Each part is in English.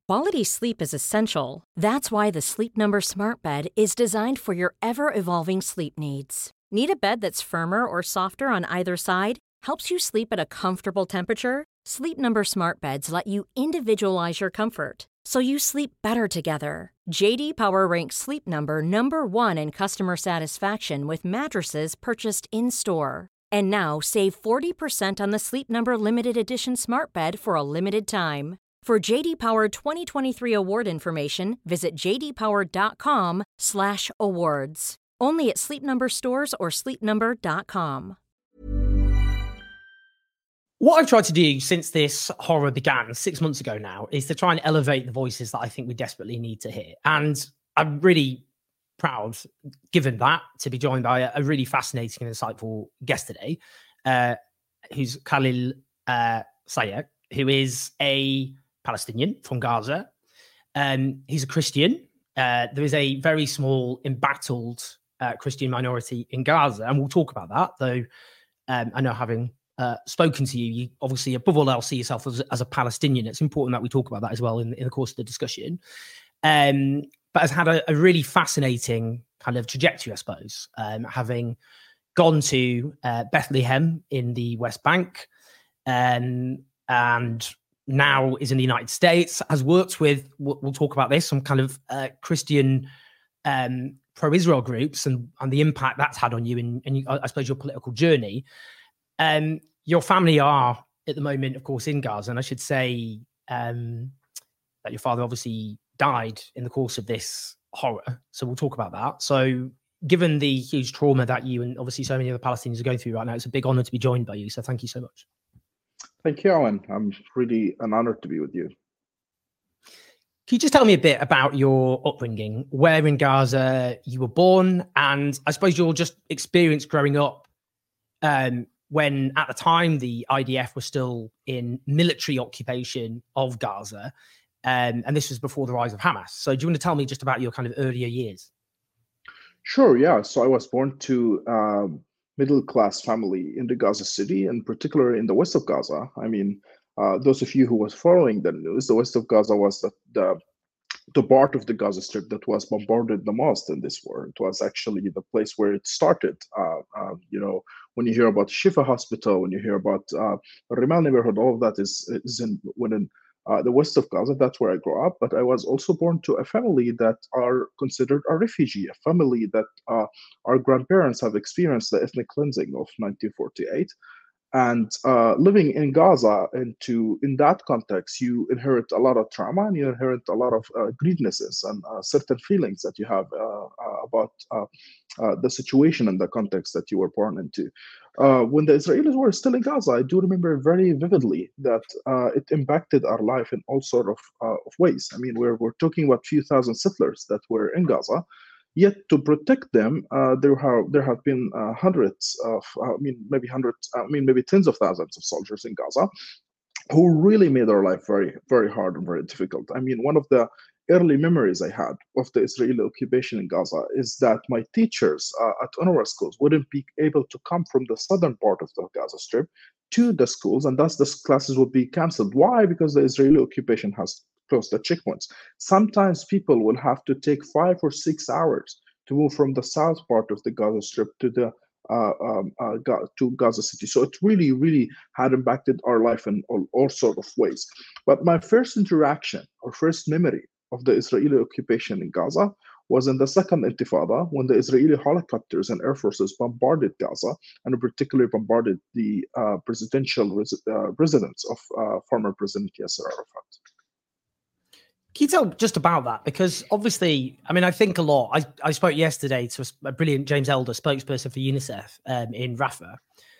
Quality sleep is essential. That's why the Sleep Number Smart Bed is designed for your ever-evolving sleep needs. Need a bed that's firmer or softer on either side? Helps you sleep at a comfortable temperature? Sleep Number Smart Beds let you individualize your comfort, so you sleep better together. J.D. Power ranks Sleep Number number one in customer satisfaction with mattresses purchased in-store. And now, save 40% on the Sleep Number Limited Edition Smart Bed for a limited time. For J.D. Power 2023 award information, visit jdpower.com/awards. Only at Sleep Number stores or sleepnumber.com. What I've tried to do since this horror began 6 months ago now is to try and elevate the voices that I think we desperately need to hear. And I'm really proud, given that, to be joined by a really fascinating and insightful guest today, who's Khalil Sayegh, who is a Palestinian from Gaza. He's a Christian. There is a very small, embattled Christian minority in Gaza, and we'll talk about that, though I know, having spoken to you, you obviously, above all else, see yourself as a Palestinian. It's important that we talk about that as well in the course of the discussion. But has had a really fascinating kind of trajectory, I suppose, having gone to Bethlehem in the West Bank, and now is in the United States, has worked with, we'll talk about this, some kind of Christian pro-Israel groups and the impact that's had on you and I suppose your political journey. Your family are at the moment, of course, in Gaza, and I should say that your father obviously died in the course of this horror. So we'll talk about that. So given the huge trauma that you and obviously so many other Palestinians are going through right now, it's a big honor to be joined by you. So thank you so much. Thank you, Owen. I'm really an honor to be with you. Can you just tell me a bit about your upbringing, where in Gaza you were born, and I suppose your just experience growing up when at the time the IDF was still in military occupation of Gaza, and this was before the rise of Hamas. So do you want to tell me just about your kind of earlier years? Sure, yeah. So I was born to middle-class family in the Gaza city, and particularly in the west of Gaza. I mean, those of you who was following the news, the west of Gaza was the part of the Gaza Strip that was bombarded the most in this war. It was actually the place where it started. When you hear about Shifa Hospital, when you hear about Rimal neighborhood, all of that is in the west of Gaza. That's where I grew up. But I was also born to a family that are considered a refugee, a family that our grandparents have experienced the ethnic cleansing of 1948. And living in Gaza, in that context, you inherit a lot of trauma and you inherit a lot of grievances and certain feelings that you have about the situation and the context that you were born into. When the Israelis were still in Gaza, I do remember very vividly that it impacted our life in all sort of ways. I mean, we're talking about few thousand settlers that were in Gaza. Yet to protect them, there have been hundreds of, maybe tens of thousands of soldiers in Gaza who really made our life very, very hard and very difficult. I mean, one of the early memories I had of the Israeli occupation in Gaza is that my teachers at UNRWA schools wouldn't be able to come from the southern part of the Gaza Strip to the schools, and thus the classes would be canceled. Why? Because the Israeli occupation has closed the checkpoints. Sometimes people will have to take 5 or 6 hours to move from the south part of the Gaza Strip to the to Gaza City. So it really, really had impacted our life in all sort of ways. But my first interaction or first memory of the Israeli occupation in Gaza was in the second Intifada, when the Israeli helicopters and air forces bombarded Gaza, and particularly bombarded the presidential residence of former President Yasser Arafat. Can you tell just about that? Because obviously, I mean, I think a lot. I spoke yesterday to a brilliant James Elder, spokesperson for UNICEF in Rafah.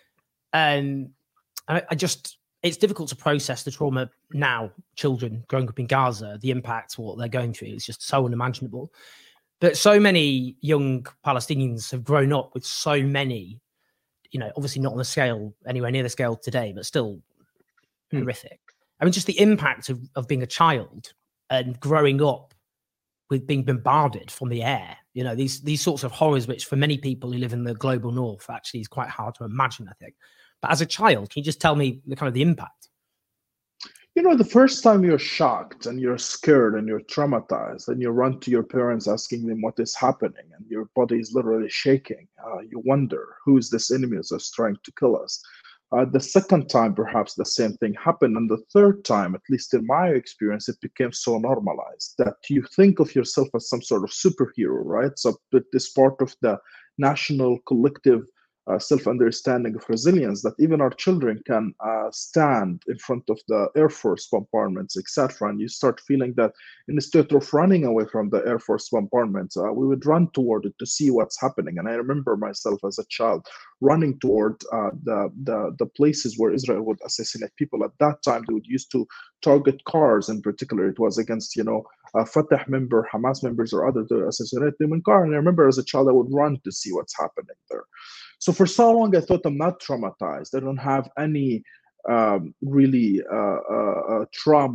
And it's difficult to process the trauma now, children growing up in Gaza, the impact, what they're going through. It's just so unimaginable. But so many young Palestinians have grown up with so many, obviously not on the scale, anywhere near the scale today, but still horrific. I mean, just the impact of being a child and growing up with being bombarded from the air, these sorts of horrors, which for many people who live in the global north actually is quite hard to imagine, I think. But as a child, can you just tell me the impact? The first time you're shocked and you're scared and you're traumatized and you run to your parents asking them what is happening and your body is literally shaking. You wonder who is this enemy that's trying to kill us. The second time, perhaps the same thing happened. And the third time, at least in my experience, it became so normalized that you think of yourself as some sort of superhero, right? So it is part of the national collective self-understanding of resilience that even our children can stand in front of the Air Force bombardments, etc. And you start feeling that instead of running away from the Air Force bombardments, we would run toward it to see what's happening. And I remember myself as a child running toward the places where Israel would assassinate people. At that time, they would used to target cars in particular. It was against, Fatah member, Hamas members, or others to assassinate them in car. And I remember as a child, I would run to see what's happening there. So for so long, I thought I'm not traumatized. I don't have any really trauma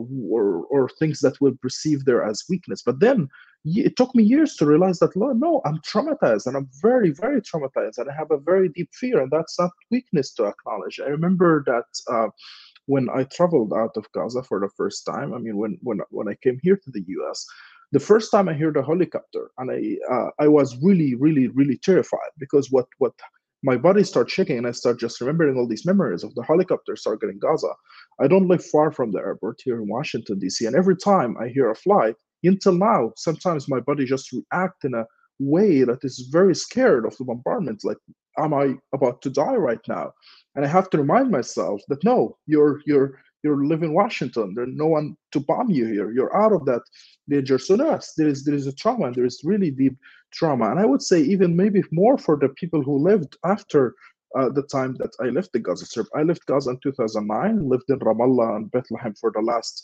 or things that will perceive there as weakness. But then it took me years to realize that no, I'm traumatized, and I'm very, very traumatized, and I have a very deep fear, and that's not weakness to acknowledge. I remember that when I traveled out of Gaza for the first time. I mean, when I came here to the U.S. The first time I heard a helicopter, and I was really, really, really terrified because what my body started shaking, and I start just remembering all these memories of the helicopters targeting Gaza. I don't live far from the airport here in Washington, D.C., and every time I hear a flight, until now, sometimes my body just reacts in a way that is very scared of the bombardment. Like, am I about to die right now? And I have to remind myself that no, you live in Washington. There's no one to bomb you here. You're out of that danger. So yes, there is a trauma, and there is really deep trauma. And I would say even maybe more for the people who lived after the time that I left the Gaza Strip. I left Gaza in 2009, lived in Ramallah and Bethlehem for the last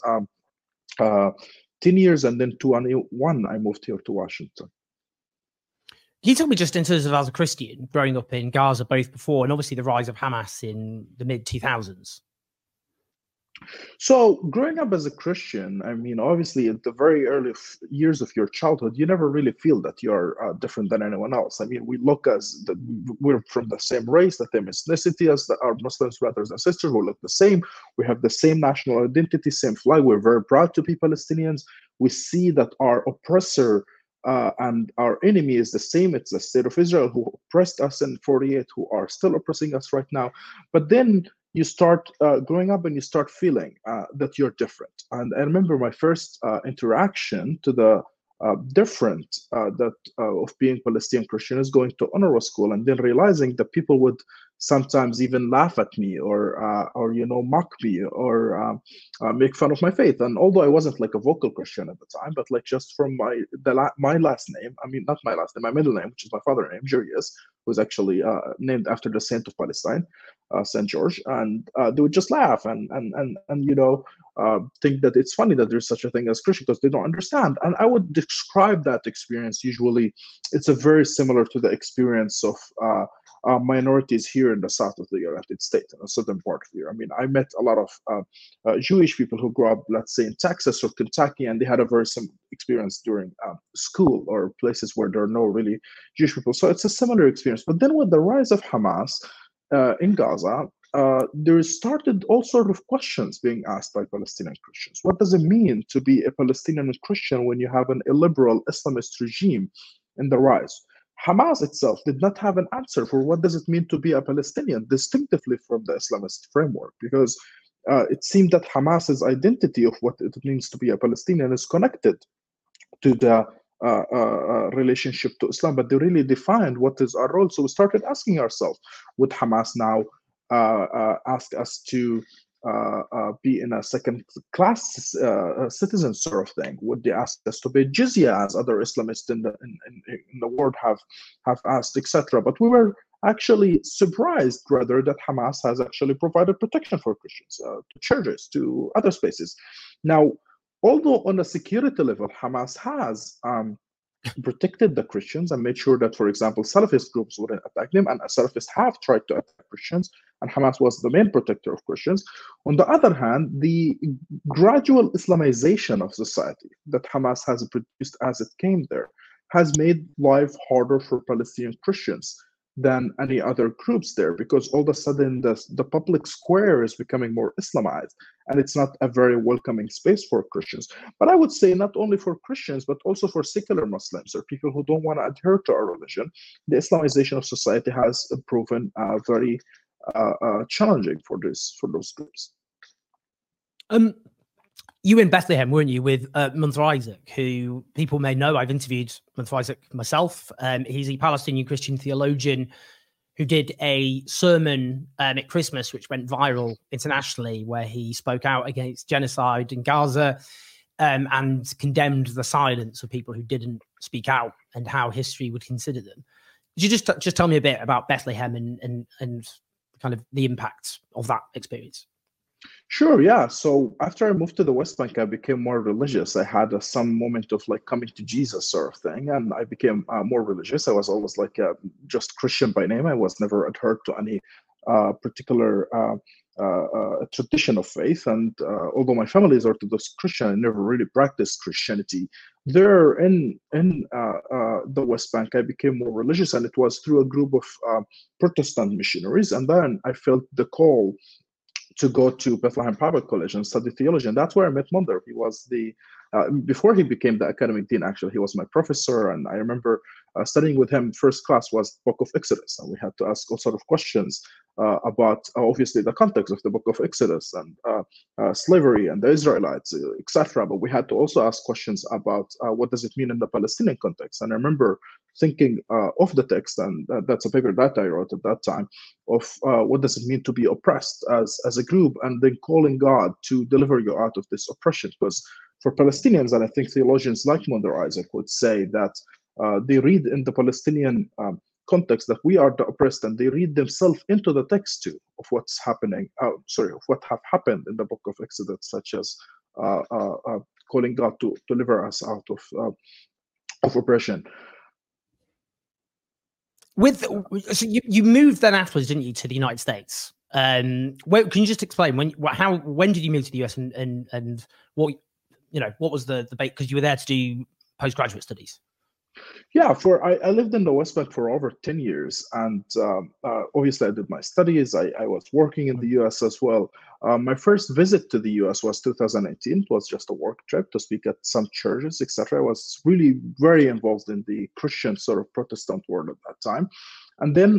10 years, and then 2021 I moved here to Washington. Can you tell me, just in terms of as a Christian growing up in Gaza, both before and obviously the rise of Hamas in the mid 2000s? So, growing up as a Christian, I mean, obviously, at the very early years of your childhood, you never really feel that you're different than anyone else. I mean, we look we're from the same race, the same ethnicity as our Muslims brothers and sisters. We look the same. We have the same national identity, same flag. We're very proud to be Palestinians. We see that our oppressor and our enemy is the same. It's the state of Israel who oppressed us in 48, who are still oppressing us right now. But then you start growing up and you start feeling that you're different. And I remember my first interaction to the different of being Palestinian Christian is going to UNRWA school, and then realizing that people would sometimes even laugh at me or mock me or make fun of my faith. And although I wasn't like a vocal Christian at the time, but like just from my last name, I mean not my last name, my middle name, which is my father's name, Julius, was actually named after the Saint of Palestine, Saint George, and they would just laugh and think that it's funny that there's such a thing as Christian because they don't understand. And I would describe that experience usually. It's a very similar to the experience of minorities here in the south of the United States, in the southern part of here. I mean, I met a lot of Jewish people who grew up, let's say, in Texas or Kentucky, and they had a very similar experience during school or places where there are no really Jewish people. So it's a similar experience. But then with the rise of Hamas in Gaza, there started all sorts of questions being asked by Palestinian Christians. What does it mean to be a Palestinian Christian when you have an illiberal Islamist regime in the rise? Hamas itself did not have an answer for what does it mean to be a Palestinian distinctively from the Islamist framework, because it seemed that Hamas's identity of what it means to be a Palestinian is connected to the relationship to Islam, but they really defined what is our role. So we started asking ourselves, would Hamas now ask us to be in a second-class citizen sort of thing? Would they ask us to pay jizya as other Islamists in the world have asked, etc.? But we were actually surprised, rather, that Hamas has actually provided protection for Christians, to churches, to other spaces. Now, although on a security level, Hamas has protected the Christians and made sure that, for example, Salafist groups wouldn't attack them, and Salafists have tried to attack Christians, and Hamas was the main protector of Christians. On the other hand, the gradual Islamization of society that Hamas has produced as it came there has made life harder for Palestinian Christians. than any other groups there, because all of a sudden the public square is becoming more Islamized, and it's not a very welcoming space for Christians. But I would say not only for Christians, but also for secular Muslims or people who don't want to adhere to our religion. The Islamization of society has proven very challenging for those groups. You in Bethlehem, weren't you, with Munzer Isaac, who people may know? I've interviewed Munzer Isaac myself. He's a Palestinian Christian theologian who did a sermon at Christmas, which went viral internationally, where he spoke out against genocide in Gaza and condemned the silence of people who didn't speak out and how history would consider them. Could you just tell me a bit about Bethlehem and kind of the impact of that experience? Sure, yeah. So after I moved to the West Bank, I became more religious. I had some moment of like coming to Jesus sort of thing, and I became more religious. I was always like just Christian by name. I was never adhered to any particular tradition of faith. And although my family is Orthodox Christian, I never really practiced Christianity. There in the West Bank, I became more religious, and it was through a group of Protestant missionaries. And then I felt the call to go to Bethlehem Private College and study theology. And that's where I met Munzer. He was before he became the academic dean, actually, he was my professor. And I remember studying with him. First class was Book of Exodus. And we had to ask all sort of questions about, obviously, the context of the Book of Exodus and slavery and the Israelites, etc. But we had to also ask questions about what does it mean in the Palestinian context. And I remember thinking of the text, and that's a paper that I wrote at that time, of what does it mean to be oppressed as a group, and then calling God to deliver you out of this oppression. Because for Palestinians, and I think theologians like Munzer Isaac would say that they read in the Palestinian context that we are the oppressed, and they read themselves into the text too of what's happening, of what have happened in the Book of Exodus, such as calling God to deliver us out of oppression. So you moved then afterwards, didn't you, to the United States? Can you just explain when did you move to the US and what was the debate? Because you were there to do postgraduate studies. Yeah, I lived in the West Bank for over 10 years, and obviously I did my studies. I was working in the US as well. My first visit to the US was 2018. It was just a work trip to speak at some churches, etc. I was really very involved in the Christian sort of Protestant world at that time. And then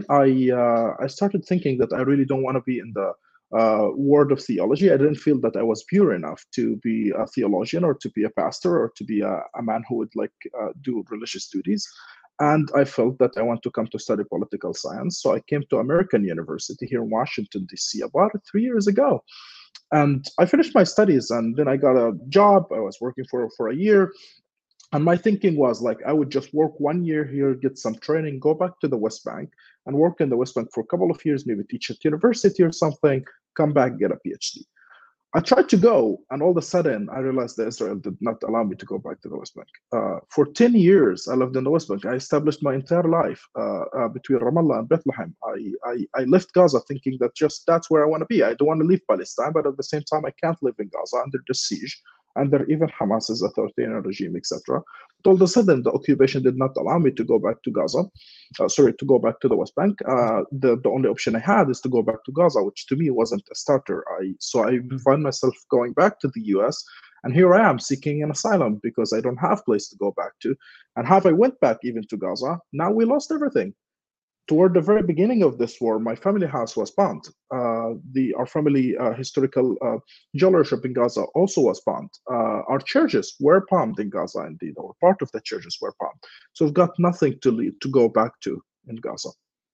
I started thinking that I really don't want to be in the world of theology. I didn't feel that I was pure enough to be a theologian or to be a pastor or to be a man who would do religious duties. And I felt that I want to come to study political science. So I came to American University here in Washington, D.C. about 3 years ago. And I finished my studies, and then I got a job. I was working for a year. And my thinking was like, I would just work 1 year here, get some training, go back to the West Bank and work in the West Bank for a couple of years, maybe teach at university or something, come back, get a PhD. I tried to go, and all of a sudden, I realized that Israel did not allow me to go back to the West Bank. For 10 years, I lived in the West Bank. I established my entire life between Ramallah and Bethlehem. I left Gaza thinking that that's where I want to be. I don't want to leave Palestine, but at the same time, I can't live in Gaza under the siege, under even Hamas's authoritarian regime, etc. But all of a sudden, the occupation did not allow me to go back to Gaza. To go back to the West Bank. The only option I had is to go back to Gaza, which to me wasn't a starter. So I find myself going back to the US, and here I am seeking an asylum because I don't have a place to go back to. And I went back even to Gaza, now we lost everything. Toward the very beginning of this war, my family house was bombed. Our family historical jewelership in Gaza also was bombed. Our churches were bombed in Gaza, indeed, or part of the churches were bombed. So we've got nothing to go back to in Gaza.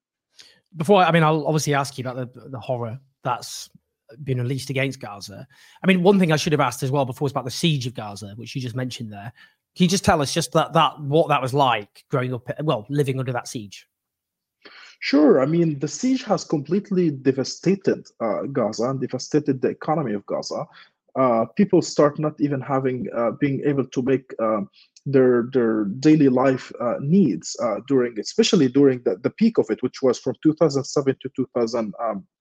I'll obviously ask you about the horror that's been unleashed against Gaza. I mean, one thing I should have asked as well before was about the siege of Gaza, which you just mentioned there. Can you just tell us just that what that was like growing up, living under that siege? Sure. I mean, the siege has completely devastated Gaza and devastated the economy of Gaza. People start not even being able to make their daily life needs especially during the peak of it, which was from 2007 to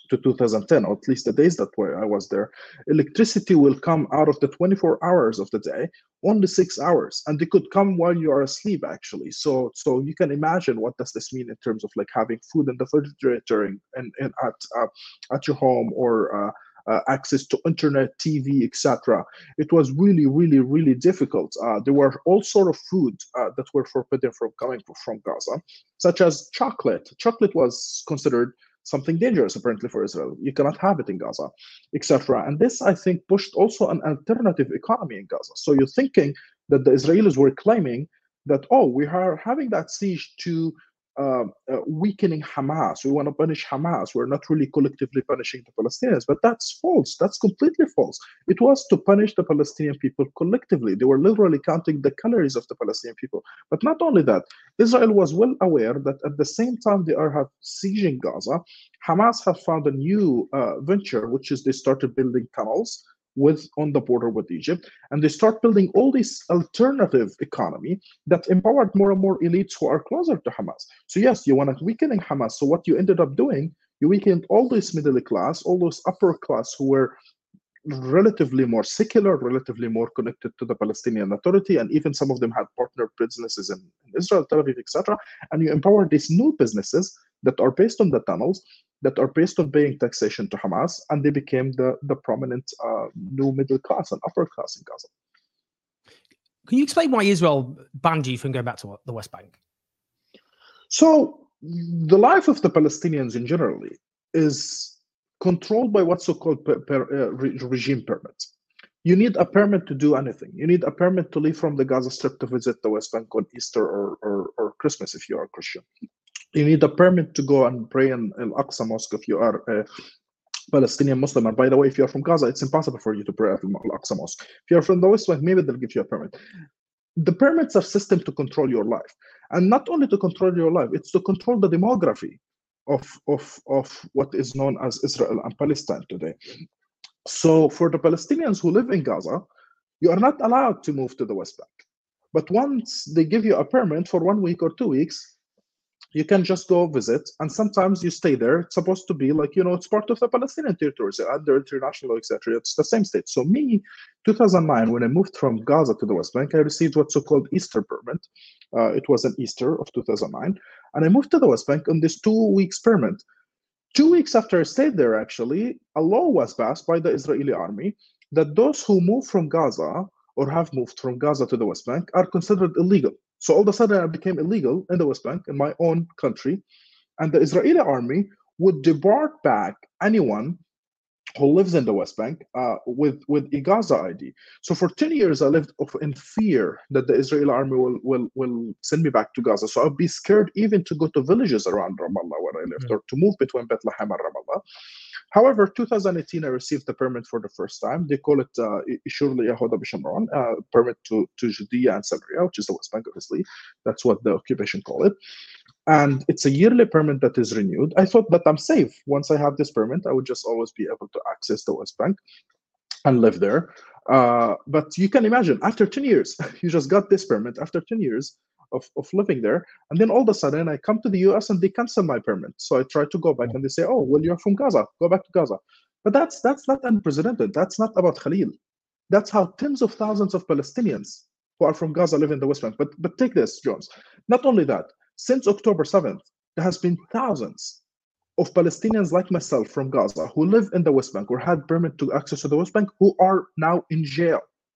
to 2010, or at least the days that I was there, electricity will come out of the 24 hours of the day, only 6 hours, and they could come while you are asleep, actually. So you can imagine what does this mean in terms of like having food in the refrigerator and at your home, or access to internet, TV, etc. It was really, really, really difficult. There were all sort of food that were forbidden from coming from Gaza, such as chocolate. Chocolate was considered something dangerous, apparently, for Israel. You cannot have it in Gaza, etc. And this, I think, pushed also an alternative economy in Gaza. So you're thinking that the Israelis were claiming that, oh, we are having that siege to weakening Hamas. We want to punish Hamas. We're not really collectively punishing the Palestinians. But that's false. That's completely false. It was to punish the Palestinian people collectively. They were literally counting the calories of the Palestinian people. But not only that, Israel was well aware that at the same time they are sieging Gaza, Hamas have found a new venture, which is they started building tunnels on the border with Egypt, and they start building all this alternative economy that empowered more and more elites who are closer to Hamas. So yes, you want to weaken Hamas. So what you ended up doing, you weakened all this middle class, all those upper class who were relatively more secular, relatively more connected to the Palestinian Authority, and even some of them had partner businesses in Israel, Tel Aviv, etc. And you empower these new businesses that are based on the tunnels, that are based on paying taxation to Hamas, and they became the prominent new middle class and upper class in Gaza. Can you explain why Israel banned you from going back to the West Bank? So the life of the Palestinians in general is controlled by what's so-called regime permits. You need a permit to do anything. You need a permit to leave from the Gaza Strip to visit the West Bank on Easter or Christmas if you are Christian. You need a permit to go and pray in Al-Aqsa Mosque if you are a Palestinian Muslim. And by the way, if you're from Gaza, it's impossible for you to pray at Al-Aqsa Mosque. If you're from the West Bank, maybe they'll give you a permit. The permits are system to control your life. And not only to control your life, it's to control the demography of what is known as Israel and Palestine today. So for the Palestinians who live in Gaza, you are not allowed to move to the West Bank. But once they give you a permit for 1 week or 2 weeks, you can just go visit, and sometimes you stay there. It's supposed to be like, it's part of the Palestinian territories under international, etc. It's the same state. So me, 2009, when I moved from Gaza to the West Bank, I received what's so-called Easter permit. It was an Easter of 2009. And I moved to the West Bank on this 2 weeks permit. 2 weeks after I stayed there, actually, a law was passed by the Israeli army that those who move from Gaza or have moved from Gaza to the West Bank are considered illegal. So all of a sudden I became illegal in the West Bank, in my own country, and the Israeli army would deport back anyone who lives in the West Bank with a Gaza ID. So for 10 years I lived in fear that the Israeli army will send me back to Gaza. So I'd be scared even to go to villages around Ramallah where I lived, or to move between Bethlehem and Ramallah. However, 2018, I received the permit for the first time. They call it Ishur Yehuda B'Shomron, permit to Judea and Samaria, which is the West Bank, obviously. That's what the occupation call it. And it's a yearly permit that is renewed. I thought that I'm safe. Once I have this permit, I would just always be able to access the West Bank and live there. But you can imagine, after 10 years, you just got this permit, after 10 years of living there, and then all of a sudden I come to the US and they cancel my permit. So I try to go back and they say, oh, well, you're from Gaza, go back to Gaza. But that's not unprecedented. That's not about Khalil. That's how tens of thousands of Palestinians who are from Gaza live in the West Bank. But take this, Jones. Not only that, since October 7th, there has been thousands of Palestinians like myself from Gaza who live in the West Bank or had permit to access to the West Bank who are now in jail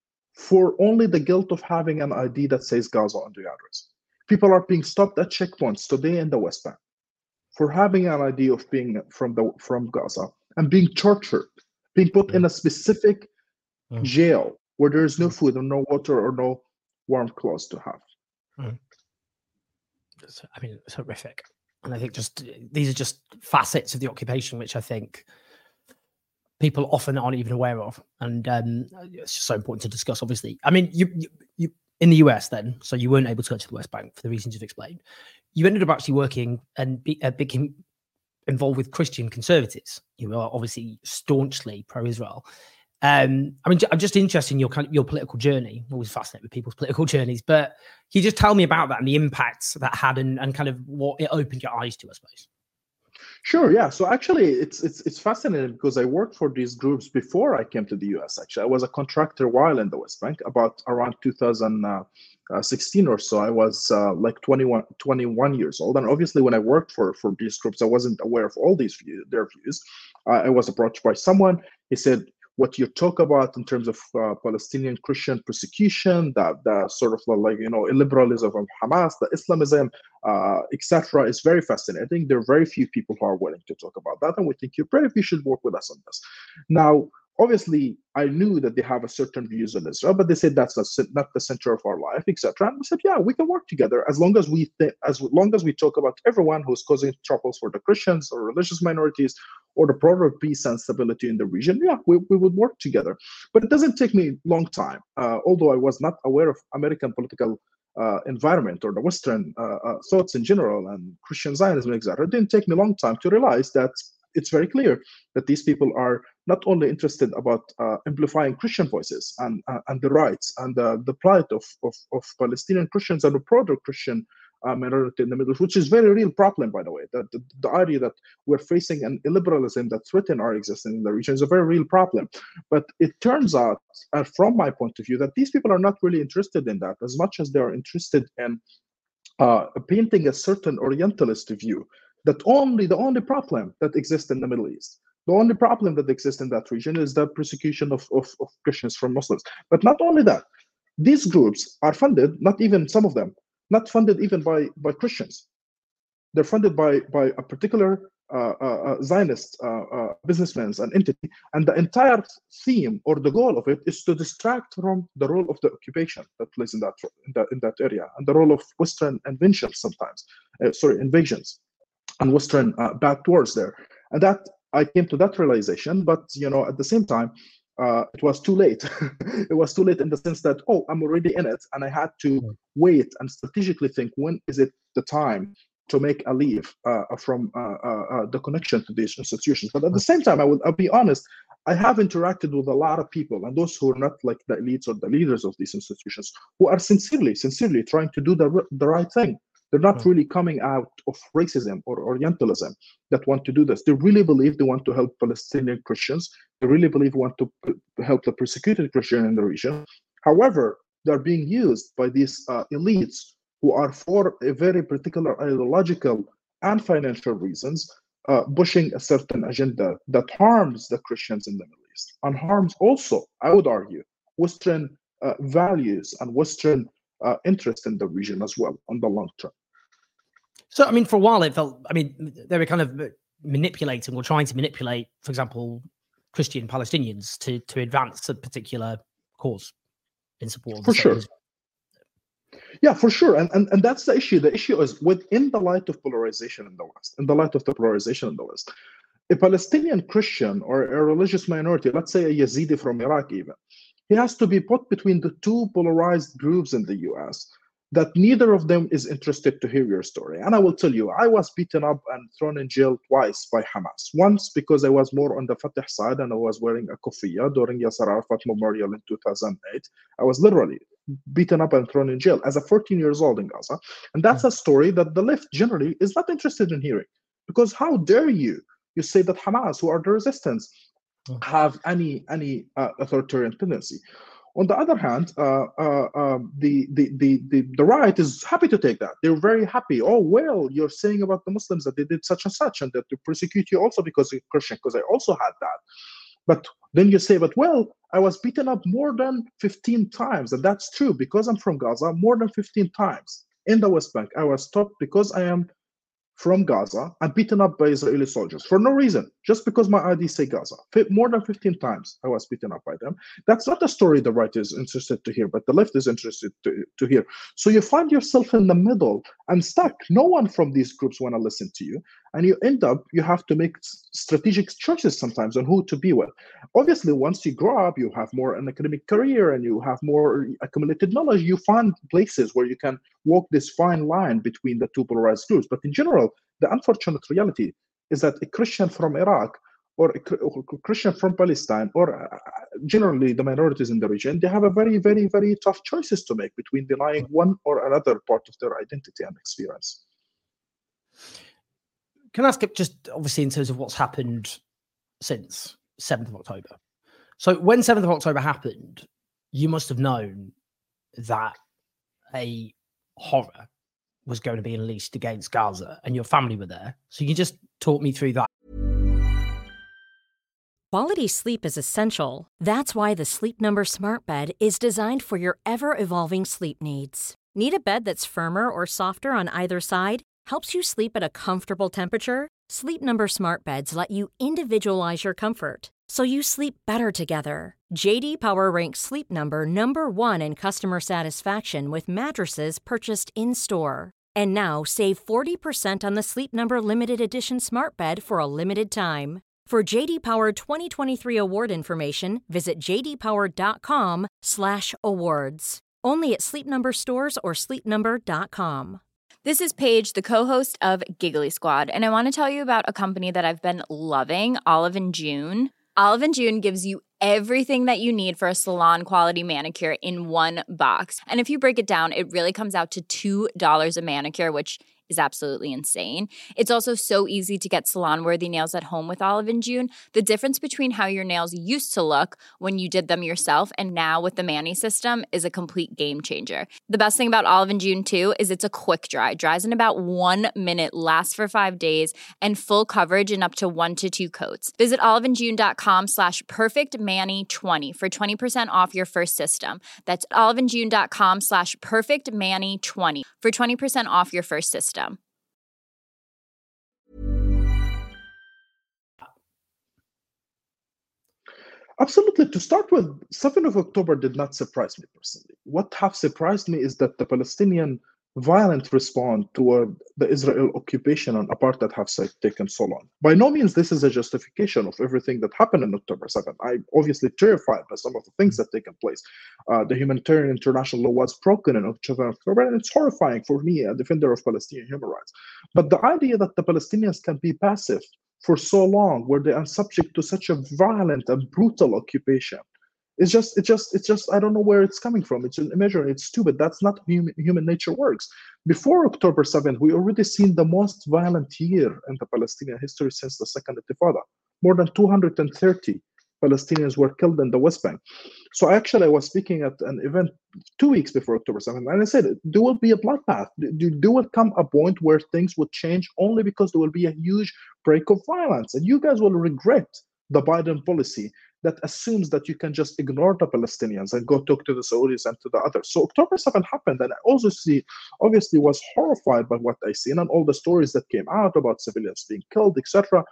for only the guilt of having an ID that says Gaza on the address. People are being stopped at checkpoints today in the West Bank for having an ID of being from Gaza and being tortured, being put in a specific jail where there is no food or no water or no warm clothes to have. I mean, it's horrific. And I think these are just facets of the occupation, which I think people often aren't even aware of. And it's just so important to discuss, obviously. I mean, you in the US then, so you weren't able to go to the West Bank for the reasons you've explained. You ended up actually working and became involved with Christian conservatives. You are obviously staunchly pro-Israel. I mean, I'm just interested in your political journey. I'm always fascinated with people's political journeys, but can you just tell me about that and the impacts that had and kind of what it opened your eyes to, I suppose? Sure, yeah. So actually, it's fascinating because I worked for these groups before I came to the US. Actually, I was a contractor while in the West Bank, about around 2016 or so. I was like 21 years old, and obviously, when I worked for these groups, I wasn't aware of all their views. I was approached by someone. He said, what you talk about in terms of Palestinian Christian persecution, the sort of like illiberalism of Hamas, the Islamism, etc., is very fascinating. There are very few people who are willing to talk about that, and we think you're brave. You should work with us on this. Now, obviously, I knew that they have a certain views on Israel, but they said that's not the center of our life, etc. And we said, yeah, we can work together as long as we talk about everyone who's causing troubles for the Christians or religious minorities or the broader peace and stability in the region. Yeah, we would work together. But it doesn't take me a long time, although I was not aware of American political environment or the Western thoughts in general and Christian Zionism, etc. It didn't take me a long time to realize that it's very clear that these people are not only interested about amplifying Christian voices and the rights and the plight of Palestinian Christians and the broader Christian minority in the Middle East, which is a very real problem, by the way. The idea that we're facing an illiberalism that threatens our existence in the region is a very real problem. But it turns out, from my point of view, that these people are not really interested in that as much as they are interested in painting a certain Orientalist view that the only problem that exists in the Middle East, the only problem that exists in that region is the persecution of Christians from Muslims. But not only that, these groups are funded, not even some of them, not funded even by Christians. They're funded by a particular Zionist businessmen and entity, and the entire theme or the goal of it is to distract from the role of the occupation that plays in that area and the role of Western invasions sometimes, invasions and Western backed wars there. And that I came to that realization, but at the same time, it was too late. It was too late in the sense that, I'm already in it, and I had to wait and strategically think, when is it the time to make a leave from the connection to these institutions. But at the same time, I'll be honest, I have interacted with a lot of people, and those who are not like the elites or the leaders of these institutions, who are sincerely trying to do the right thing. They're not really coming out of racism or Orientalism that want to do this. They really believe they want to help Palestinian Christians. They really believe they want to help the persecuted Christian in the region. However, they're being used by these elites who are for a very particular ideological and financial reasons, pushing a certain agenda that harms the Christians in the Middle East and harms also, I would argue, Western values and Western interest in the region as well on the long term. So, I mean, for a while it felt, they were kind of manipulating or trying to manipulate, for example, Christian Palestinians to advance a particular cause in support of the sure. Yeah, for sure. And that's the issue. The issue is within the light of polarization in the West, a Palestinian Christian or a religious minority, let's say a Yazidi from Iraq even, he has to be put between the two polarized groups in the US that neither of them is interested to hear your story. And I will tell you, I was beaten up and thrown in jail twice by Hamas. Once because I was more on the Fatah side and I was wearing a kufiya during Yasser Arafat Memorial in 2008. I was literally beaten up and thrown in jail as a 14 years old in Gaza. And that's a story that the left generally is not interested in hearing. Because how dare you say that Hamas, who are the resistance, have any authoritarian tendency? On the other hand, the right is happy to take that. They're very happy. Oh, well, you're saying about the Muslims that they did such and such and that to persecute you also because you're Christian, because I also had that. But then you say, I was beaten up more than 15 times. And that's true because I'm from Gaza, more than 15 times. In the West Bank, I was stopped because I am from Gaza and beaten up by Israeli soldiers for no reason, just because my ID say Gaza. More than 15 times I was beaten up by them. That's not a story the right is interested to hear, but the left is interested to hear. So you find yourself in the middle and stuck. No one from these groups want to listen to you. And you have to make strategic choices sometimes on who to be with. Obviously, once you grow up, you have more an academic career and you have more accumulated knowledge. You find places where you can walk this fine line between the two polarized groups. But in general, the unfortunate reality is that a Christian from Iraq or a Christian from Palestine, or generally the minorities in the region, they have a very, very, very tough choices to make between denying one or another part of their identity and experience. can I ask just obviously in terms of what's happened since 7th of October? So when 7th of October happened, you must have known that a horror was going to be unleashed against Gaza and your family were there. So you can just talk me through that. Quality sleep is essential. That's why the Sleep Number Smart Bed is designed for your ever-evolving sleep needs. Need a bed that's firmer or softer on either side? Helps you sleep at a comfortable temperature? Sleep Number Smart Beds let you individualize your comfort, so you sleep better together. JD Power ranks Sleep Number number 1 in customer satisfaction with mattresses purchased in-store. And now save 40% on the Sleep Number Limited Edition Smart Bed for a limited time. For JD Power 2023 award information, visit jdpower.com/awards. Only at Sleep Number stores or sleepnumber.com. This is Paige, the co-host of Giggly Squad, and I want to tell you about a company that I've been loving, Olive & June. Olive & June gives you everything that you need for a salon-quality manicure in one box. And if you break it down, it really comes out to $2 a manicure, which is absolutely insane. It's also so easy to get salon-worthy nails at home with Olive & June. The difference between how your nails used to look when you did them yourself and now with the Mani system is a complete game changer. The best thing about Olive & June, too, is it's a quick dry. Dries in about 1 minute, lasts for 5 days, and full coverage in up to 1 to 2 coats. Visit oliveandjune.com/perfectmani20 for 20% off your first system. That's oliveandjune.com/perfectmani20 for 20% off your first system. Absolutely. To start with, 7th of October did not surprise me personally. What have surprised me is that the Palestinian violent response toward the Israel occupation and apartheid have taken so long. By no means this is a justification of everything that happened on October 7th. I'm obviously terrified by some of the things that taken place. The humanitarian international law was broken on October, and it's horrifying for me, a defender of Palestinian human rights. But the idea that the Palestinians can be passive for so long, where they are subject to such a violent and brutal occupation, it's just I don't know where it's coming from. It's immaturity. It's stupid. That's not human nature works. Before October 7th, we already seen the most violent year in the Palestinian history since the Second Intifada. More than 230 Palestinians were killed in the West Bank. So actually, I was speaking at an event 2 weeks before October 7th, and I said there will be a bloodbath. There will come a point where things would change only because there will be a huge break of violence, and you guys will regret the Biden policy that assumes that you can just ignore the Palestinians and go talk to the Saudis and to the others. So October 7th happened, and I also obviously was horrified by what I seen and all the stories that came out about civilians being killed, etc.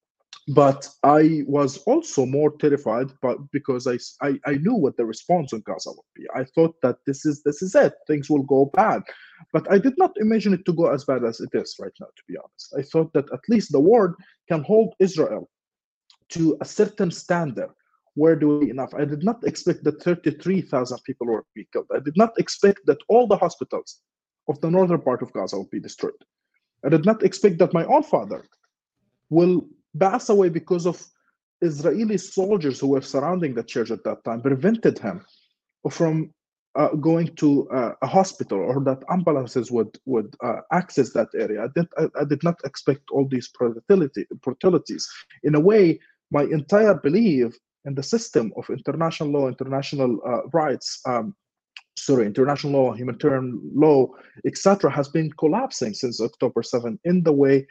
But I was also more terrified, because I knew what the response on Gaza would be. I thought that this is it, things will go bad. But I did not imagine it to go as bad as it is right now, to be honest. I thought that at least the world can hold Israel to a certain standard where do we enough. I did not expect that 33,000 people would be killed. I did not expect that all the hospitals of the northern part of Gaza would be destroyed. I did not expect that my own father will pass away because of Israeli soldiers who were surrounding the church at that time, prevented him from going to a hospital, or that ambulances would access that area. I did not expect all these brutalities. In a way, my entire belief in the system of international law, international rights, international law, humanitarian law, etc., has been collapsing since October 7th in the way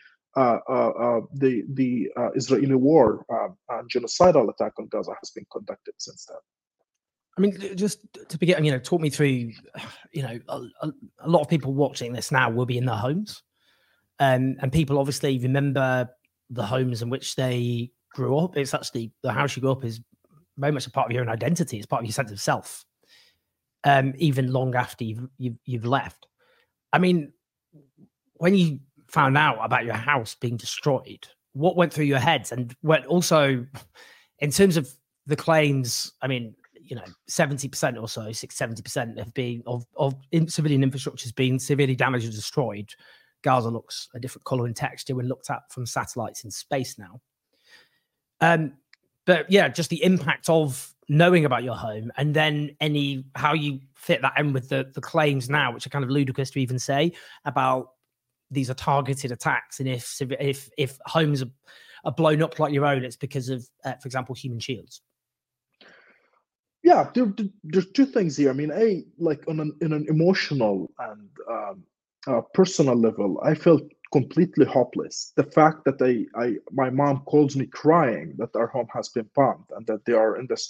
the Israeli war and genocidal attack on Gaza has been conducted since then. I mean, just to begin, talk me through, a lot of people watching this now will be in their homes. And people obviously remember the homes in which they grew up. It's actually, the house you grew up is very much a part of your own identity. It's part of your sense of self, even long after you've left. I mean, when you found out about your house being destroyed, what went through your heads? And what also, in terms of the claims, I mean, 70% or so, 70% have been of civilian infrastructure has been severely damaged or destroyed. Gaza looks a different color and texture when looked at from satellites in space now. But yeah, just the impact of knowing about your home, and then how you fit that in with the claims now, which are kind of ludicrous to even say, about these are targeted attacks, and if homes are blown up like your own, it's because of, for example, human shields. Yeah, there's two things here. I mean, like in an emotional and personal level, I felt completely hopeless. The fact that my mom calls me crying that our home has been bombed and that they are in the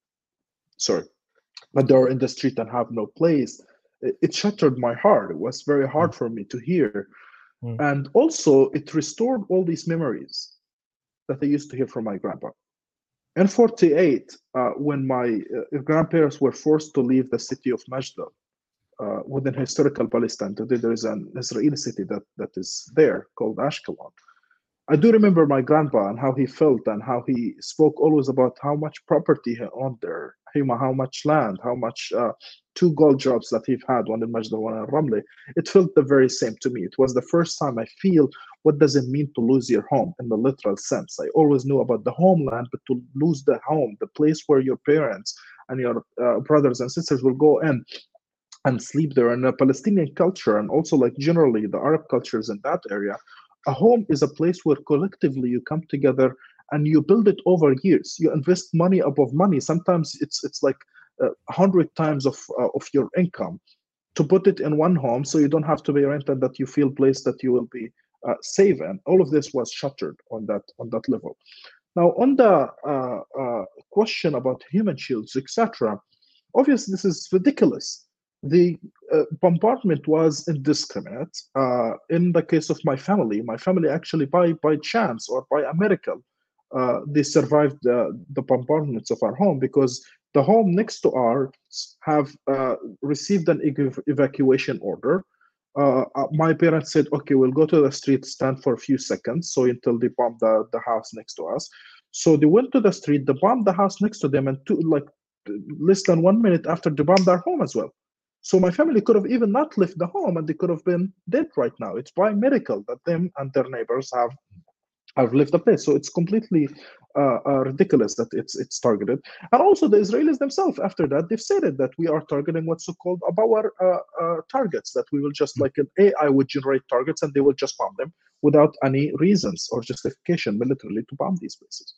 street and have no place, it shattered my heart. It was very hard for me to hear. And also it restored all these memories that I used to hear from my grandpa. In 48, when my grandparents were forced to leave the city of Najda, within historical Palestine. Today there is an Israeli city that is there called Ashkelon. I do remember my grandpa and how he felt and how he spoke always about how much property he owned there, how much land, how much 2 gold jobs that he had, one in Majda, one in Ramle. It felt the very same to me. It was the first time I feel what does it mean to lose your home in the literal sense. I always knew about the homeland, but to lose the home, the place where your parents and your brothers and sisters will go in and sleep there. In the Palestinian culture, and also like generally the Arab cultures in that area, a home is a place where collectively you come together and you build it over years. You invest money above money. Sometimes it's like 100 times of your income to put it in one home, so you don't have to pay rent and that you feel place that you will be safe in. All of this was shattered on that level. Now, on the question about human shields, etc., obviously this is ridiculous. The bombardment was indiscriminate. In the case of my family actually by chance or by a miracle, they survived the bombardments of our home, because the home next to ours have received an evacuation order. My parents said, okay, we'll go to the street, stand for a few seconds, so until they bomb the house next to us. So they went to the street, they bombed the house next to them, and less than 1 minute after, they bombed our home as well. So my family could have even not left the home and they could have been dead right now. It's by miracle that them and their neighbors have left the place. So it's completely ridiculous that it's targeted. And also the Israelis themselves, after that, they've said it, that we are targeting what's so-called our targets, that we will just, like an AI would generate targets and they will just bomb them without any reasons or justification militarily to bomb these places.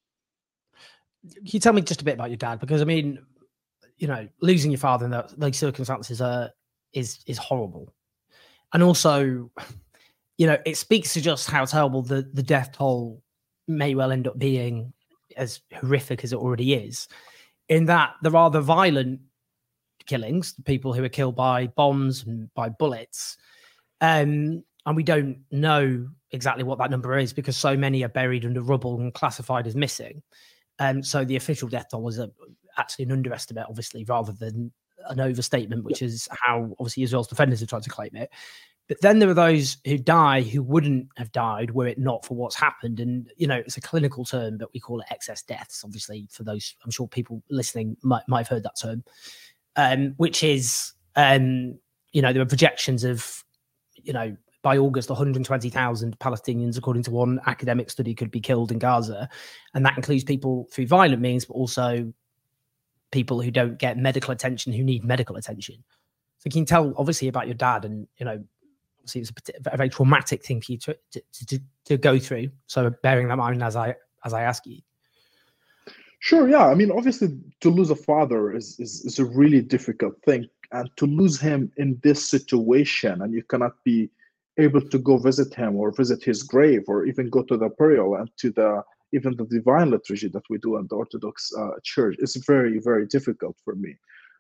Can you tell me just a bit about your dad? Because I mean, you know, losing your father in those circumstances is horrible. And also, you know, it speaks to just how terrible the death toll may well end up being, as horrific as it already is, in that there are the violent killings, the people who are killed by bombs and by bullets. And we don't know exactly what that number is because so many are buried under rubble and classified as missing. So the official death toll is actually an underestimate, obviously, rather than an overstatement, which is how obviously Israel's defenders have tried to claim it. But then there are those who die who wouldn't have died were it not for what's happened. And, you know, it's a clinical term, but we call it excess deaths. Obviously, for those, I'm sure people listening might have heard that term, which is, you know, there are projections of, you know, by August, 120,000 Palestinians, according to one academic study, could be killed in Gaza. And that includes people through violent means, but also people who don't get medical attention, who need medical attention. So can you tell, obviously, about your dad? And, you know, obviously it's a very traumatic thing for you to go through. So bearing that in mind as I ask you. Sure, yeah. I mean, obviously, to lose a father is a really difficult thing. And to lose him in this situation, and you cannot be able to go visit him or visit his grave or even go to the burial and to even the divine liturgy that we do in the Orthodox Church, is very, very difficult for me.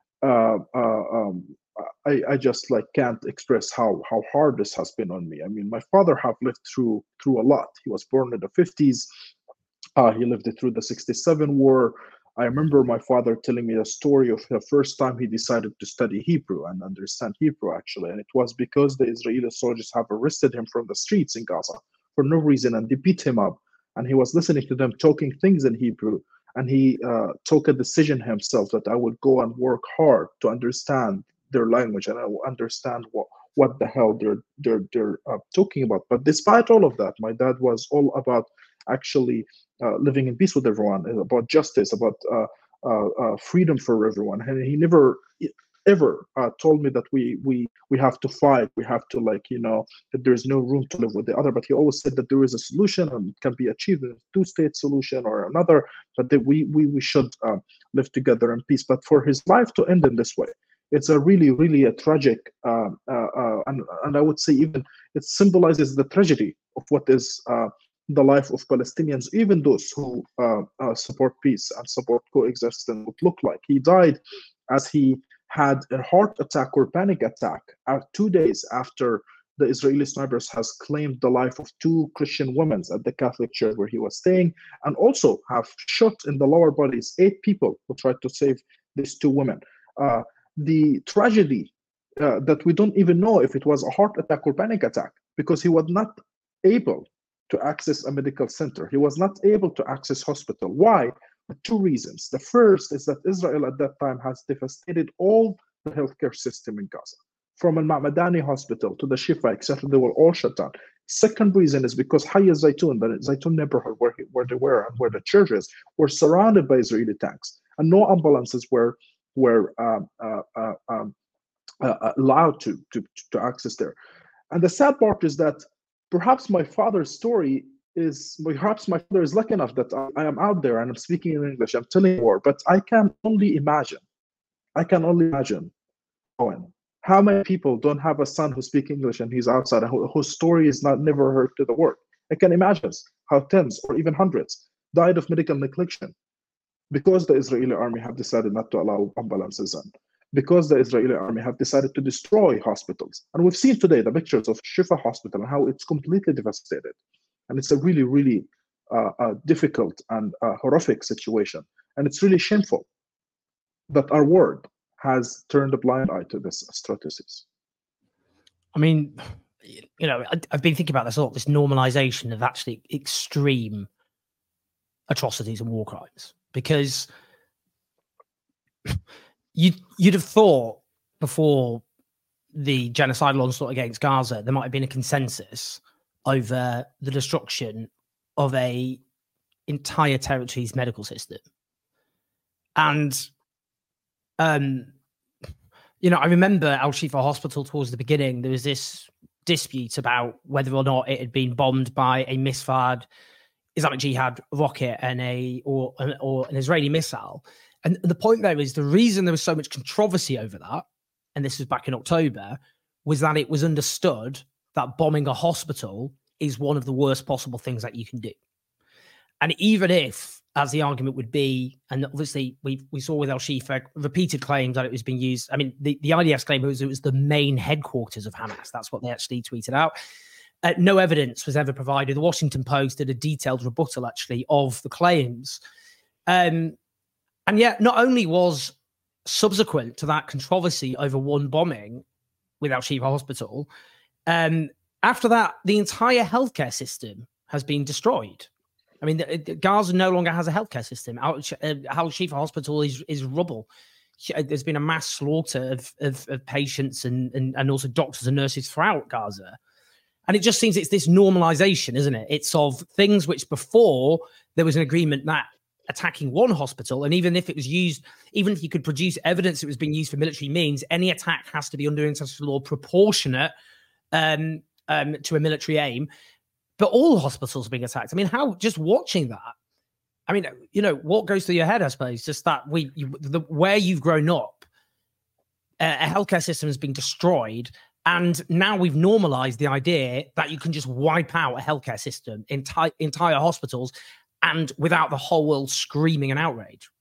I just can't express how hard this has been on me. I mean, my father have lived through a lot. He was born in the 50s. He lived through the 67 war. I remember my father telling me a story of the first time he decided to study Hebrew and understand Hebrew, actually. And it was because the Israeli soldiers have arrested him from the streets in Gaza for no reason, and they beat him up. And he was listening to them talking things in Hebrew. And he took a decision himself that I would go and work hard to understand their language and I will understand what the hell they're talking about. But despite all of that, my dad was all about actually living in peace with everyone, about justice, about freedom for everyone. And he never ever told me that we have to fight, we have to, like, that there's no room to live with the other. But he always said that there is a solution and it can be achieved in a two-state solution or another, but that we should live together in peace. But for his life to end in this way, it's a really a tragic, and I would say even it symbolizes the tragedy of what is the life of Palestinians, even those who support peace and support coexistence would look like. He died as he had a heart attack or panic attack 2 days after the Israeli snipers has claimed the life of 2 Christian women at the Catholic church where he was staying, and also have shot in the lower bodies 8 people who tried to save these 2 women. The tragedy that we don't even know if it was a heart attack or panic attack, because he was not able to access a medical center. He was not able to access hospital. Why? For 2 reasons. The first is that Israel at that time has devastated all the healthcare system in Gaza. From Al Ma'madani hospital to the Shifa, etc., they were all shut down. Second reason is because Hayya Zaytun, the Zaytun neighborhood where they were and where the church is, were surrounded by Israeli tanks, and no ambulances were allowed to access there. And the sad part is that perhaps my father is lucky enough that I am out there and I'm speaking in English, I'm telling you more, but I can only imagine, Owen, how many people don't have a son who speaks English and he's outside and whose story is never heard to the world. I can imagine how tens or even hundreds died of medical neglection because the Israeli army have decided not to allow ambulances in, because the Israeli army have decided to destroy hospitals. And we've seen today the pictures of Shifa hospital and how it's completely devastated. And it's a really difficult and horrific situation. And it's really shameful that our world has turned a blind eye to this atrocities. I mean, I've been thinking about this a lot, this normalization of actually extreme atrocities and war crimes, because you'd have thought before the genocidal onslaught against Gaza, there might have been a consensus over the destruction of a entire territory's medical system. And, I remember Al-Shifa Hospital towards the beginning, there was this dispute about whether or not it had been bombed by a misfired Islamic Jihad rocket and or an Israeli missile. And the point there is the reason there was so much controversy over that, and this was back in October, was that it was understood that bombing a hospital is one of the worst possible things that you can do. And even if, as the argument would be, and obviously we saw with Al-Shifa repeated claims that it was being used. I mean, the IDF's claim was it was the main headquarters of Hamas. That's what they actually tweeted out. No evidence was ever provided. The Washington Post did a detailed rebuttal, actually, of the claims. And yet, not only was subsequent to that controversy over one bombing with Al-Shifa Hospital, after that, the entire healthcare system has been destroyed. I mean, Gaza no longer has a healthcare system. Al-Shifa Hospital is rubble. There's been a mass slaughter of patients and also doctors and nurses throughout Gaza. And it just seems it's this normalization, isn't it? It's of things which before there was an agreement that attacking one hospital, and even if it was used, even if you could produce evidence it was being used for military means, any attack has to be under international law proportionate to a military aim. But all hospitals are being attacked. I mean, how, just watching that, I mean, what goes through your head, I suppose, just that where you've grown up, a healthcare system has been destroyed. And now we've normalized the idea that you can just wipe out a healthcare system, entire hospitals, and without the whole world screaming in outrage.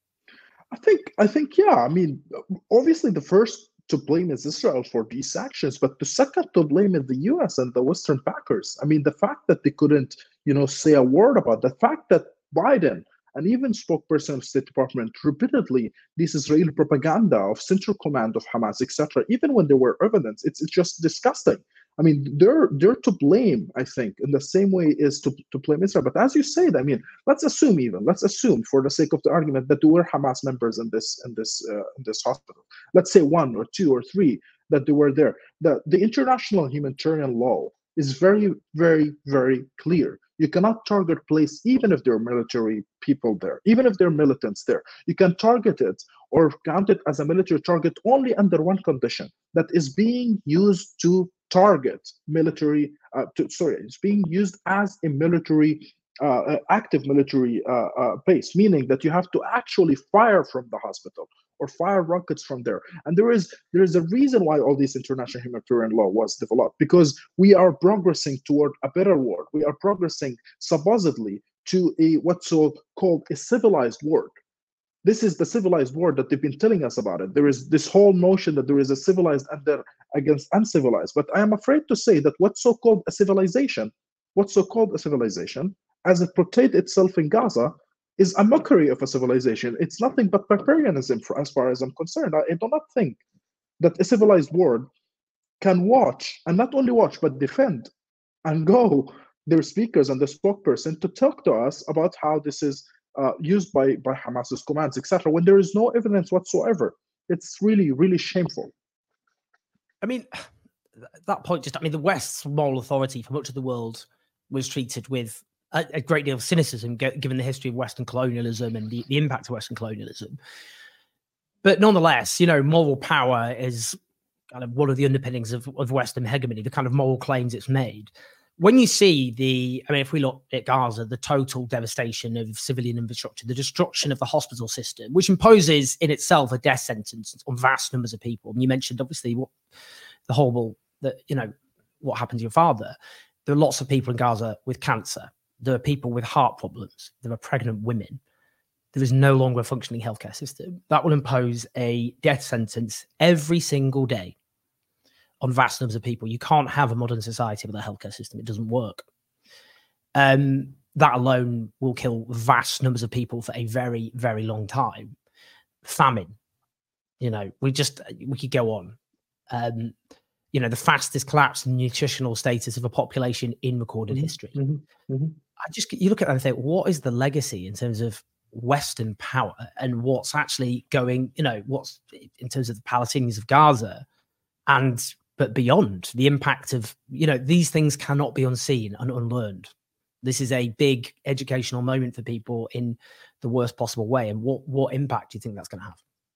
I think, yeah. I mean, obviously the first to blame is Israel for these actions, but the second to blame is the US and the Western backers. I mean, the fact that they couldn't, say a word about the fact that Biden and even spokesperson of State Department repeatedly this Israeli propaganda of Central Command of Hamas, etc. Even when there were evidence, it's just disgusting. I mean, they're to blame, I think, in the same way is to blame Israel. But as you said, I mean, let's assume for the sake of the argument that there were Hamas members in this hospital. Let's say 1 or 2 or 3 that they were there. The international humanitarian law is very, very, very clear. You cannot target place even if there are military people there, even if there are militants there. You can target it or count it as a military target only under one condition, that is being used to target military, it's being used as a military, active military base, meaning that you have to actually fire from the hospital or fire rockets from there. And there is a reason why all this international humanitarian law was developed, because we are progressing toward a better world. We are progressing supposedly to a what's so called a civilized world. This is the civilized world that they've been telling us about it. There is this whole notion that there is a civilized and there against uncivilized. But I am afraid to say that what's so-called a civilization, as it portrayed itself in Gaza, is a mockery of a civilization. It's nothing but barbarianism, as far as I'm concerned. I do not think that a civilized world can watch, and not only watch, but defend and go their speakers and the spokesperson to talk to us about how this is used by Hamas's commands, etc., when there is no evidence whatsoever. It's really, really shameful. I mean, that point the West's moral authority for much of the world was treated with a great deal of cynicism, given the history of Western colonialism and the impact of Western colonialism. But nonetheless, moral power is kind of one of the underpinnings of Western hegemony, the kind of moral claims it's made. When you see if we look at Gaza, the total devastation of civilian infrastructure, the destruction of the hospital system, which imposes in itself a death sentence on vast numbers of people. And you mentioned, obviously, what happened to your father. There are lots of people in Gaza with cancer. There are people with heart problems. There are pregnant women. There is no longer a functioning healthcare system. That will impose a death sentence every single day on vast numbers of people. You can't have a modern society with a healthcare system. It doesn't work. That alone will kill vast numbers of people for a very, very long time. Famine. We could go on. The fastest collapse in nutritional status of a population in recorded history. Mm-hmm. Mm-hmm. You look at that and think, what is the legacy in terms of Western power and what's actually going, what's in terms of the Palestinians of Gaza, but beyond the impact of, these things cannot be unseen and unlearned. This is a big educational moment for people in the worst possible way. And what impact do you think that's going to have?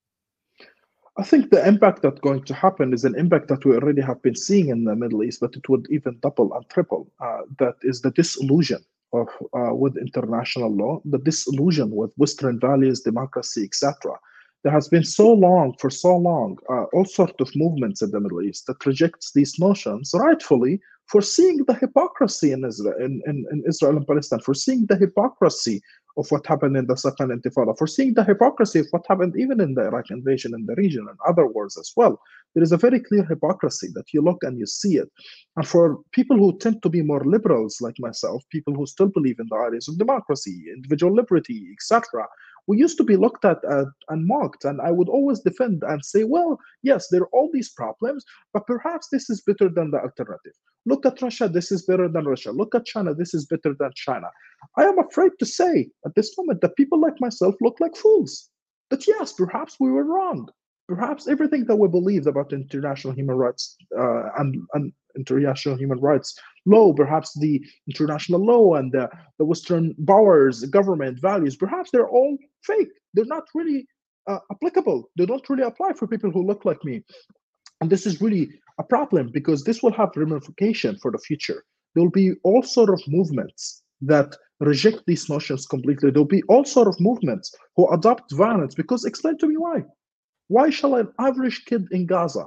I think the impact that's going to happen is an impact that we already have been seeing in the Middle East, but it would even double and triple. That is the disillusion with international law, the disillusion with Western values, democracy, etc. There has been for so long, all sorts of movements in the Middle East that rejects these notions, rightfully, for seeing the hypocrisy in Israel, in Israel and Palestine, for seeing the hypocrisy of what happened in the Second Intifada, for seeing the hypocrisy of what happened even in the Iraq invasion in the region and other wars as well. There is a very clear hypocrisy that you look and you see it. And for people who tend to be more liberals like myself, people who still believe in the ideas of democracy, individual liberty, etc., we used to be looked at and mocked. And I would always defend and say, well, yes, there are all these problems, but perhaps this is better than the alternative. Look at Russia, this is better than Russia. Look at China, this is better than China. I am afraid to say at this moment that people like myself look like fools. That yes, perhaps we were wrong. Perhaps everything that we believed about international human rights and international human rights law, perhaps the international law and the Western powers, government values, perhaps they're all fake. They're not really applicable. They don't really apply for people who look like me. And this is really a problem because this will have ramification for the future. There will be all sort of movements that reject these notions completely. There will be all sort of movements who adopt violence because explain to me why. Why shall an average kid in Gaza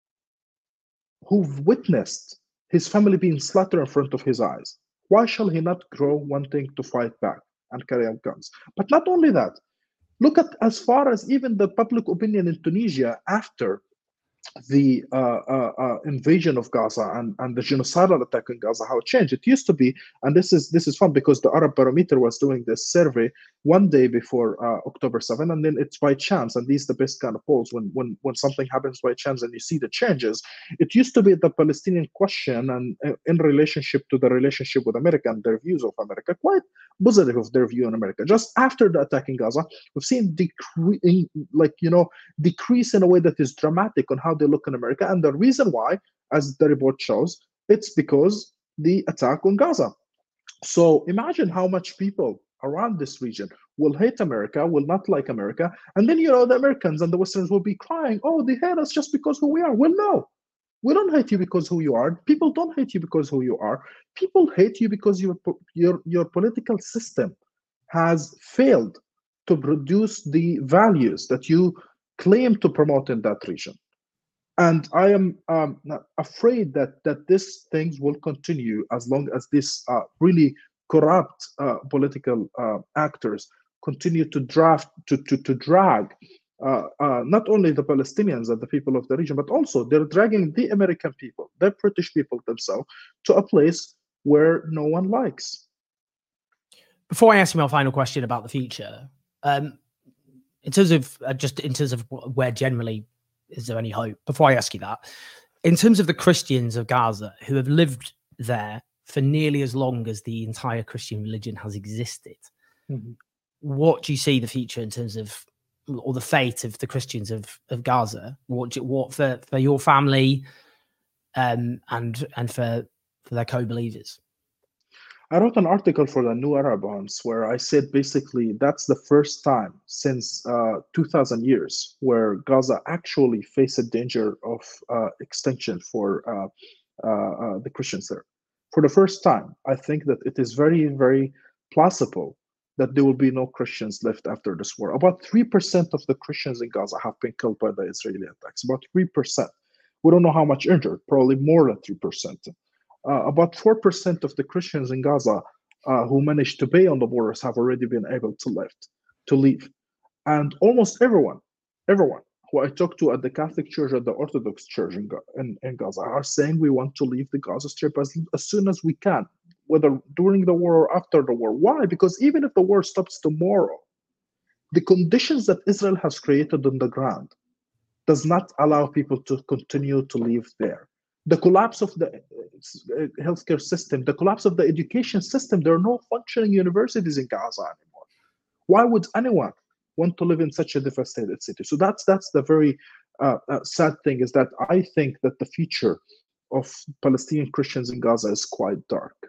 who've witnessed his family being slaughtered in front of his eyes, why shall he not grow wanting to fight back and carry out guns? But not only that, look at as far as even the public opinion in Tunisia after the invasion of Gaza and the genocidal attack in Gaza, how it changed. It used to be, and this is fun because the Arab Barometer was doing this survey one day before October 7, and then it's by chance, and these are the best kind of polls when something happens by chance and you see the changes. It used to be the Palestinian question and in relationship to the relationship with America and their views of America, quite positive of their view on America. Just after the attack in Gaza, we've seen decrease in a way that is dramatic on how they look in America. And the reason why, as the report shows, it's because the attack on Gaza. So imagine how much people around this region will hate America, will not like America, and then the Americans and the Westerns will be crying, "Oh, they hate us just because who we are." Well, no, we don't hate you because who you are. People don't hate you because who you are. People hate you because your political system has failed to produce the values that you claim to promote in that region. And I am afraid that these things will continue as long as these really corrupt political actors continue to drag not only the Palestinians and the people of the region, but also they're dragging the American people, the British people themselves, to a place where no one likes. Before I ask you my final question about the future, in terms of where generally is there any hope? Before I ask you that, in terms of the Christians of Gaza who have lived there for nearly as long as the entire Christian religion has existed, what do you see the future in terms of, or the fate of the Christians of Gaza? What for your family, and for their co-believers? I wrote an article for the New Arab Bonds where I said basically that's the first time since 2000 years where Gaza actually faced a danger of extinction for the Christians there. For the first time, I think that it is very, very plausible that there will be no Christians left after this war. About 3% of the Christians in Gaza have been killed by the Israeli attacks. About 3%. We don't know how much injured, probably more than 3%. About 4% of the Christians in Gaza who managed to pay on the borders have already been able to leave. And almost everyone who I talked to at the Catholic Church, at the Orthodox Church in Gaza, are saying we want to leave the Gaza Strip as soon as we can, whether during the war or after the war. Why? Because even if the war stops tomorrow, the conditions that Israel has created on the ground does not allow people to continue to live there. The collapse of the healthcare system, the collapse of the education system, there are no functioning universities in Gaza anymore. Why would anyone want to live in such a devastated city? So that's the very sad thing, is that I think that the future of Palestinian Christians in Gaza is quite dark.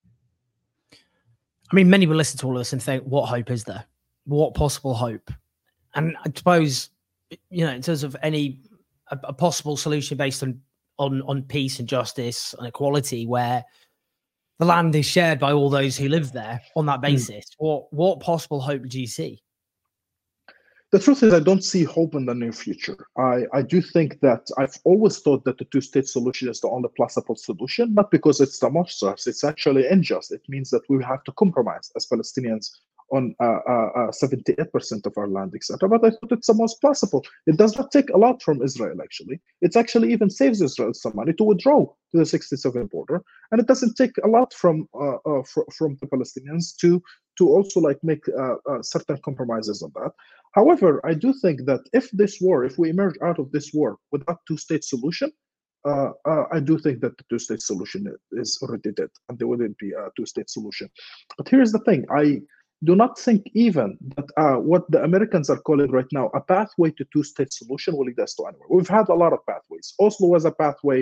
I mean, many will listen to all of this and think, what hope is there? What possible hope? And I suppose, in terms of a possible solution based on peace and justice and equality, where the land is shared by all those who live there on that basis, what possible hope do you see? The truth is, I don't see hope in the near future. I do think that I've always thought that the two-state solution is the only plausible solution, not because it's the most just, it's actually unjust. It means that we have to compromise as Palestinians on 78% of our land, etc. But I thought it's the most plausible. It does not take a lot from Israel, actually. It actually even saves Israel some money to withdraw to the 67 border. And it doesn't take a lot from the Palestinians to also make certain compromises on that. However, I do think that if we emerge out of this war without two-state solution, I do think that the two-state solution is already dead, and there wouldn't be a two-state solution. But here's the thing: I do not think even that what the Americans are calling right now a pathway to two-state solution will lead us to anywhere. We've had a lot of pathways. Oslo was a pathway.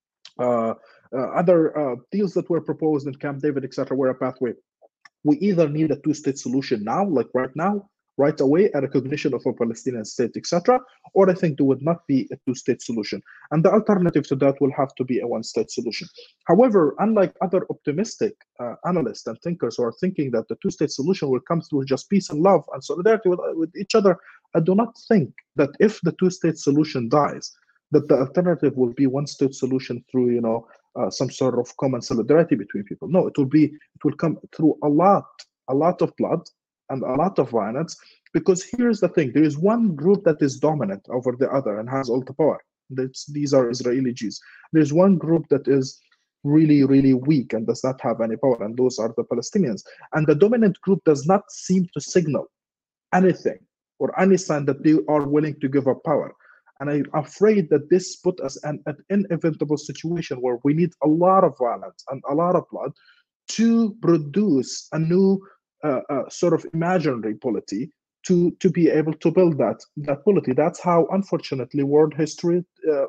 Other deals that were proposed in Camp David, etc., were a pathway. We either need a two-state solution now, like right now, right away, a recognition of a Palestinian state, etc., or I think there would not be a two-state solution. And the alternative to that will have to be a one-state solution. However, unlike other optimistic analysts and thinkers who are thinking that the two-state solution will come through just peace and love and solidarity with each other, I do not think that if the two-state solution dies, that the alternative will be one-state solution through, some sort of common solidarity between people. No, it will come through a lot of blood and a lot of violence, because here's the thing: there is one group that is dominant over the other and has all the power. These are Israeli Jews. There's one group that is really, really weak and does not have any power, and those are the Palestinians. And the dominant group does not seem to signal anything or any sign that they are willing to give up power. And I'm afraid that this put us in an inevitable situation where we need a lot of violence and a lot of blood to produce a new sort of imaginary polity to be able to build that polity. That's how, unfortunately, world history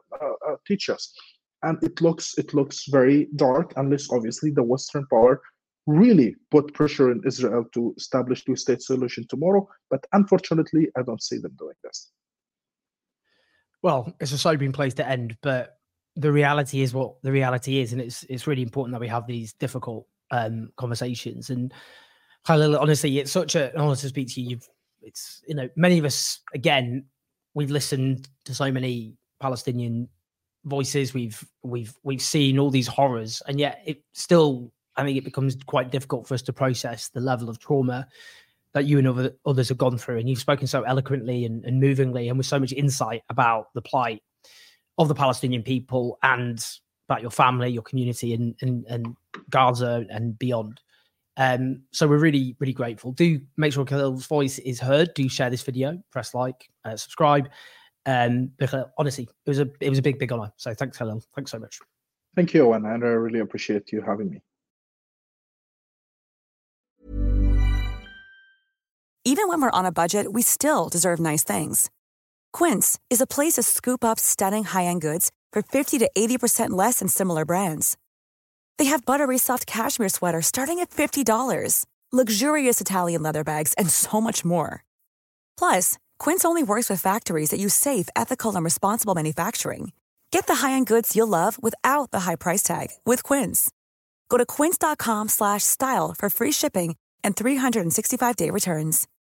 teaches us. And it looks very dark unless, obviously, the Western power really put pressure on Israel to establish two-state solution tomorrow. But unfortunately, I don't see them doing this. Well, it's a sobering place to end, but the reality is what the reality is, and it's really important that we have these difficult conversations. And Khalil, honestly, it's such an honor to speak to you. It's, you know, many of us, again, we've listened to so many Palestinian voices, we've seen all these horrors, and yet it still, I think it becomes quite difficult for us to process the level of trauma that you and others have gone through. And you've spoken so eloquently and movingly and with so much insight about the plight of the Palestinian people and about your family, your community and Gaza and beyond. So we're really, really grateful. Do make sure Khalil's voice is heard. Do share this video, press like, subscribe. Because honestly, it was a big honor. So thanks, Khalil. Thanks so much. Thank you, Owen, and I really appreciate you having me. Even when we're on a budget, we still deserve nice things. Quince is a place to scoop up stunning high-end goods for 50 to 80% less than similar brands. They have buttery soft cashmere sweaters starting at $50, luxurious Italian leather bags, and so much more. Plus, Quince only works with factories that use safe, ethical, and responsible manufacturing. Get the high-end goods you'll love without the high price tag with Quince. Go to quince.com/style for free shipping and 365-day returns.